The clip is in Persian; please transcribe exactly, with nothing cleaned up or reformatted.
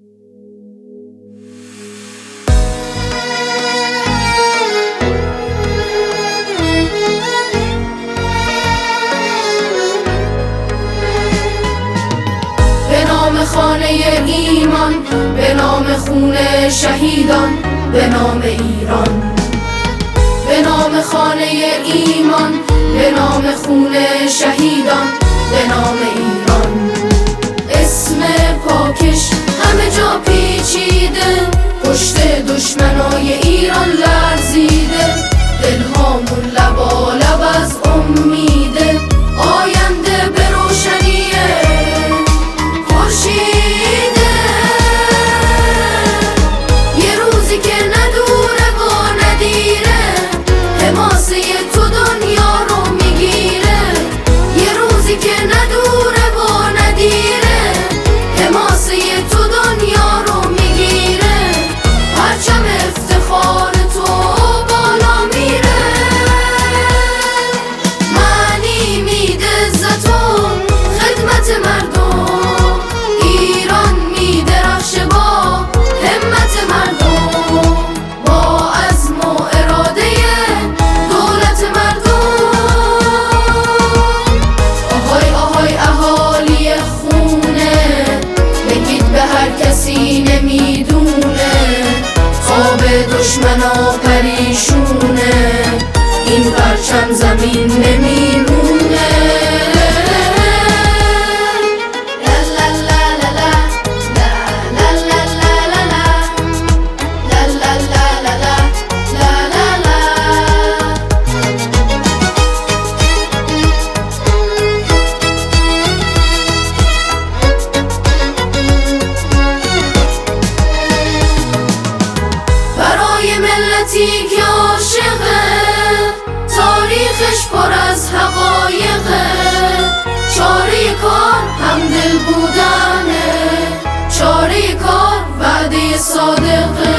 به نام خانه ایمان، به نام خون شهیدان، به نام ایران. به نام خانه ایمان، به نام خون شهیدان، به نام ایران. اسم پاکش همه جا پیچیده، پشت دشمنای ایران لرزیده. دلهامون لبالب از امیده، آینده به روشنیه خورشیده. یه روزی که ندوره و ندیره، حماسه تو دنیا رو میگیره. یه روزی که ندوره و ندیره، حماسه تو دنیا رو میگیره. پرچم افتخار تو بالا میره، معنی میده عزت و خدمت مردم. ایران میدرخشه با همت مردم، با عزم و اراده دولت مردم. آهای آهای اهالی خونه، بگید به هر کسی نمیدونه. خواب دشمنا پریشونه، این پرچم زمین نمیمونه. برای ملتی که عاشقه، تاریخش پر از حقایقه. چاره کار همدل بودنه، چاره کار وعده صادقه.